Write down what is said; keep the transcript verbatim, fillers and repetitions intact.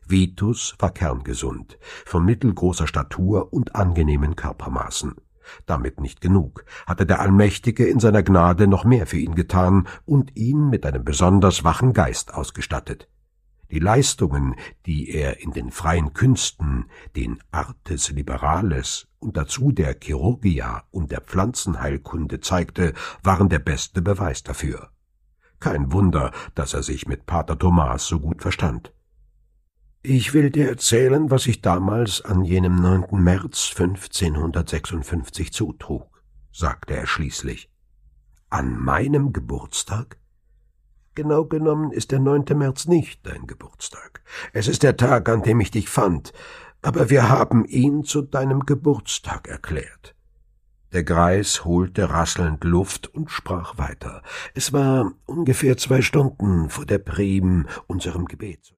Vitus war kerngesund, von mittelgroßer Statur und angenehmen Körpermaßen. Damit nicht genug, hatte der Allmächtige in seiner Gnade noch mehr für ihn getan und ihn mit einem besonders wachen Geist ausgestattet. Die Leistungen, die er in den freien Künsten, den Artes Liberales und dazu der Chirurgia und der Pflanzenheilkunde zeigte, waren der beste Beweis dafür. Kein Wunder, dass er sich mit Pater Thomas so gut verstand. »Ich will dir erzählen, was sich damals an jenem neunten März fünfzehnhundertsechsundfünfzig zutrug«, sagte er schließlich. »An meinem Geburtstag?« »Genau genommen ist der neunte März nicht dein Geburtstag. Es ist der Tag, an dem ich dich fand, aber wir haben ihn zu deinem Geburtstag erklärt.« Der Greis holte rasselnd Luft und sprach weiter. »Es war ungefähr zwei Stunden vor der Prim, unserem Gebet.«